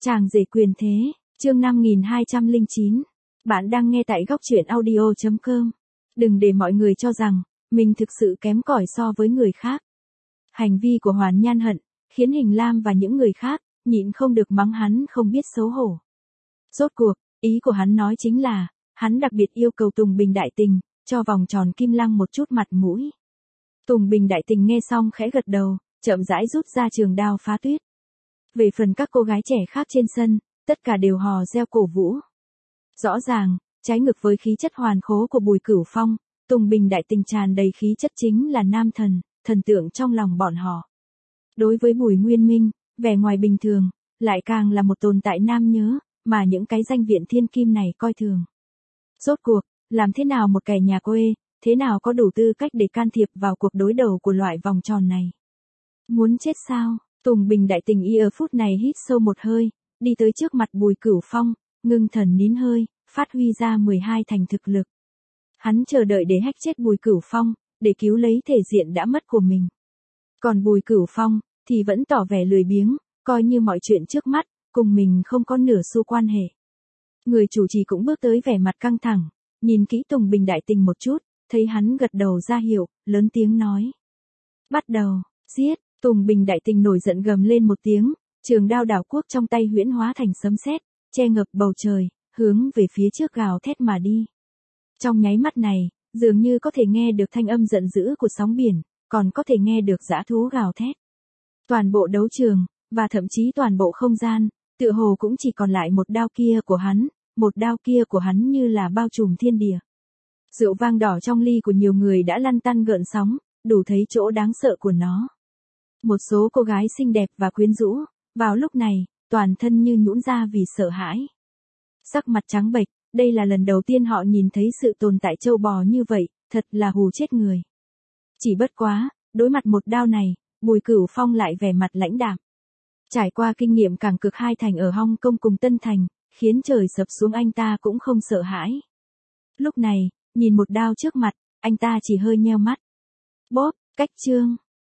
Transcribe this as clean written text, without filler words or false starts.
Chàng rể quyền thế, chương 5209. Bạn đang nghe tại góc truyện audio.com. Đừng để mọi người cho rằng, mình thực sự kém cỏi so với người khác. Hành vi của Hoàn Nhan Hận, khiến Hình Lam và những người khác, nhịn không được mắng hắn không biết xấu hổ. Rốt cuộc, ý của hắn nói chính là, hắn đặc biệt yêu cầu Tùng Bình Đại Tình, cho vòng tròn Kim Lăng một chút mặt mũi. Tùng Bình Đại Tình nghe xong khẽ gật đầu, chậm rãi rút ra trường đao phá tuyết. Về phần các cô gái trẻ khác trên sân, tất cả đều hò reo cổ vũ. Rõ ràng, trái ngược với khí chất hoàn khố của Bùi Cửu Phong, Tùng Bình Đại Tình tràn đầy khí chất chính là nam thần, thần tượng trong lòng bọn họ. Đối với Bùi Nguyên Minh, vẻ ngoài bình thường, lại càng là một tồn tại nam nhớ, mà những cái danh viện thiên kim này coi thường. Rốt cuộc, làm thế nào một kẻ nhà quê, thế nào có đủ tư cách để can thiệp vào cuộc đối đầu của loại vòng tròn này? Muốn chết sao? Tùng Bình Đại Tình ở phút này hít sâu một hơi, đi tới trước mặt Bùi Cửu Phong, ngưng thần nín hơi, phát huy ra 12 thành thực lực. Hắn chờ đợi để hách chết Bùi Cửu Phong, để cứu lấy thể diện đã mất của mình. Còn Bùi Cửu Phong, thì vẫn tỏ vẻ lười biếng, coi như mọi chuyện trước mắt, cùng mình không có nửa xu quan hệ. Người chủ trì cũng bước tới vẻ mặt căng thẳng, nhìn kỹ Tùng Bình Đại Tình một chút, thấy hắn gật đầu ra hiệu, lớn tiếng nói. Bắt đầu, giết. Tùng Bình Đại Tình nổi giận gầm lên một tiếng, trường đao đảo quốc trong tay huyễn hóa thành sấm sét, che ngập bầu trời, hướng về phía trước gào thét mà đi. Trong nháy mắt này, dường như có thể nghe được thanh âm giận dữ của sóng biển, còn có thể nghe được dã thú gào thét. Toàn bộ đấu trường, và thậm chí toàn bộ không gian, tựa hồ cũng chỉ còn lại một đao kia của hắn, một đao kia của hắn như là bao trùm thiên địa. Rượu vang đỏ trong ly của nhiều người đã lăn tăn gợn sóng, đủ thấy chỗ đáng sợ của nó. Một số cô gái xinh đẹp và quyến rũ, vào lúc này, toàn thân như nhũn ra vì sợ hãi. Sắc mặt trắng bệch, đây là lần đầu tiên họ nhìn thấy sự tồn tại trâu bò như vậy, thật là hù chết người. Chỉ bất quá, đối mặt một đao này, Bùi Cửu Phong lại vẻ mặt lãnh đạm. Trải qua kinh nghiệm cảng cực hai thành ở Hong Kong cùng Tân Thành, khiến trời sập xuống anh ta cũng không sợ hãi. Lúc này, nhìn một đao trước mặt, anh ta chỉ hơi nheo mắt. Bóp, cách chương.